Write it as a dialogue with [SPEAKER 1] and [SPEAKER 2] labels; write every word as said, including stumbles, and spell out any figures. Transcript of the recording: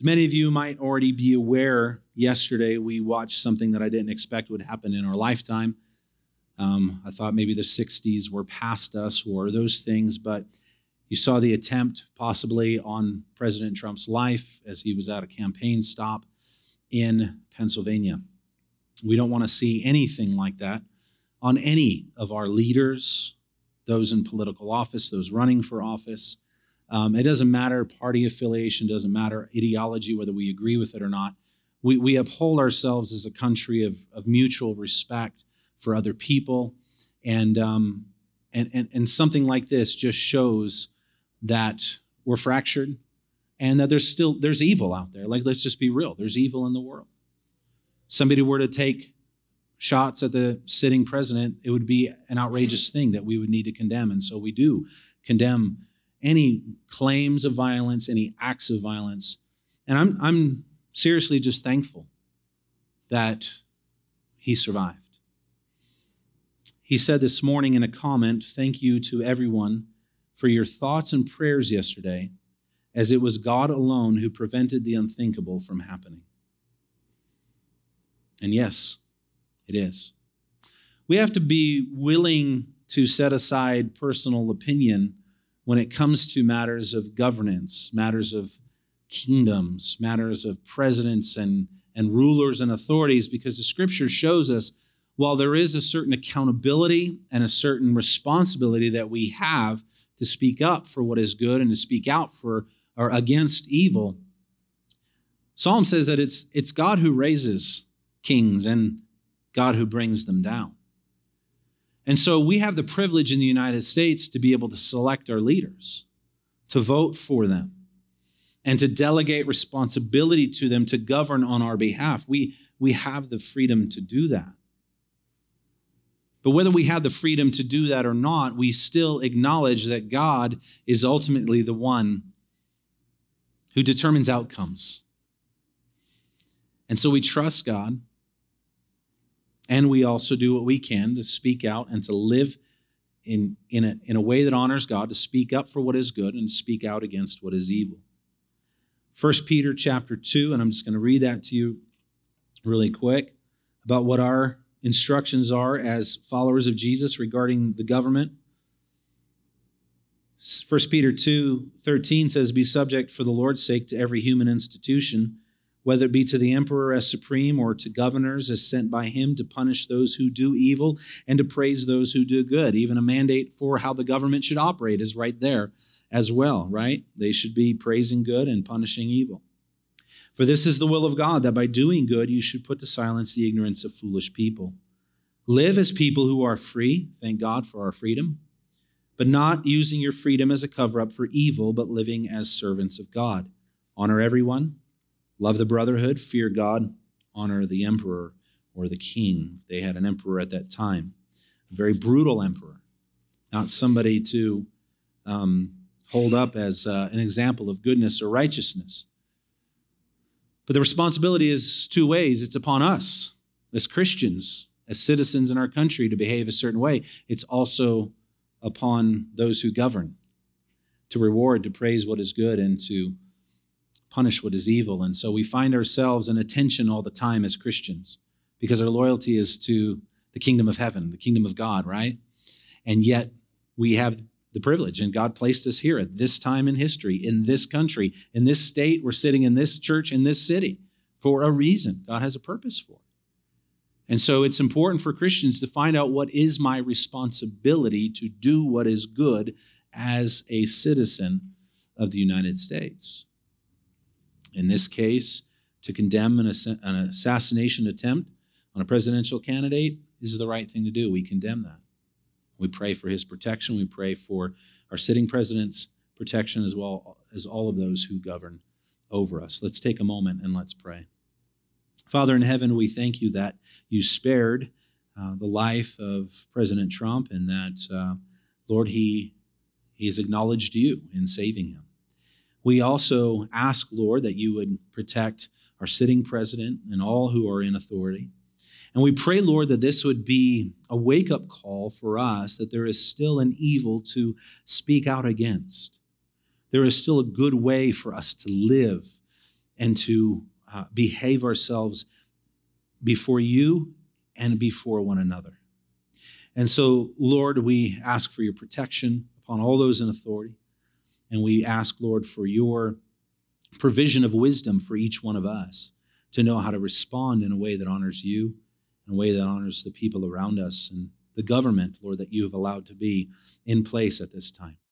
[SPEAKER 1] Many of you might already be aware, yesterday we watched something that I didn't expect would happen in our lifetime. Um, I thought maybe the sixties were past us or those things, but you saw the attempt possibly on President Trump's life as he was at a campaign stop in Pennsylvania. We don't want to see anything like that on any of our leaders, those in political office, those running for office. Um, it doesn't matter party affiliation, doesn't matter ideology, whether we agree with it or not. We, we uphold ourselves as a country of, of mutual respect for other people. And, um, and, and, and something like this just shows that we're fractured and that there's still, there's evil out there. Like, let's just be real. There's evil in the world. Somebody were to take shots at the sitting president, it would be an outrageous thing that we would need to condemn. And so we do condemn any claims of violence, any acts of violence. And I'm, I'm seriously just thankful that he survived. He said this morning in a comment, "Thank you to everyone for your thoughts and prayers yesterday, as it was God alone who prevented the unthinkable from happening." And yes, it is. We have to be willing to set aside personal opinion when it comes to matters of governance, matters of kingdoms, matters of presidents and, and rulers and authorities, because the scripture shows us while there is a certain accountability and a certain responsibility that we have to speak up for what is good and to speak out for or against evil, Psalm says that it's, it's God who raises kings and God who brings them down. And so we have the privilege in the United States to be able to select our leaders, to vote for them, and to delegate responsibility to them to govern on our behalf. We, we have the freedom to do that. But whether we have the freedom to do that or not, we still acknowledge that God is ultimately the one who determines outcomes. And so we trust God, and we also do what we can to speak out and to live in, in, a, in a way that honors God, to speak up for what is good and speak out against what is evil. First Peter chapter two, and I'm just going to read that to you really quick, about what our instructions are as followers of Jesus regarding the government. First Peter two thirteen says, "Be subject for the Lord's sake to every human institution, whether it be to the emperor as supreme or to governors as sent by him to punish those who do evil and to praise those who do good." Even a mandate for how the government should operate is right there as well, right? They should be praising good and punishing evil. "For this is the will of God, that by doing good you should put to silence the ignorance of foolish people. Live as people who are free," thank God for our freedom, "but not using your freedom as a cover-up for evil, but living as servants of God. Honor everyone. Love the brotherhood, fear God, honor the emperor or the king." They had an emperor at that time, a very brutal emperor, not somebody to um, hold up as uh, an example of goodness or righteousness. But the responsibility is two ways. It's upon us as Christians, as citizens in our country, to behave a certain way. It's also upon those who govern to reward, to praise what is good, and to punish what is evil. And so we find ourselves in a tension all the time as Christians because our loyalty is to the kingdom of heaven, the kingdom of God, right? And yet we have the privilege, and God placed us here at this time in history, in this country, in this state. We're sitting in this church, in this city for a reason. God has a purpose for it. And so it's important for Christians to find out what is my responsibility to do what is good as a citizen of the United States. In this case, to condemn an, ass- an assassination attempt on a presidential candidate is the right thing to do. We condemn that. We pray for his protection. We pray for our sitting president's protection, as well as all of those who govern over us. Let's take a moment and let's pray. Father in heaven, we thank you that you spared uh, the life of President Trump, and that, uh, Lord, he, he has acknowledged you in saving him. We also ask, Lord, that you would protect our sitting president and all who are in authority. And we pray, Lord, that this would be a wake-up call for us, that there is still an evil to speak out against. There is still a good way for us to live and to uh, behave ourselves before you and before one another. And so, Lord, we ask for your protection upon all those in authority. And we ask, Lord, for your provision of wisdom for each one of us to know how to respond in a way that honors you, in a way that honors the people around us and the government, Lord, that you have allowed to be in place at this time.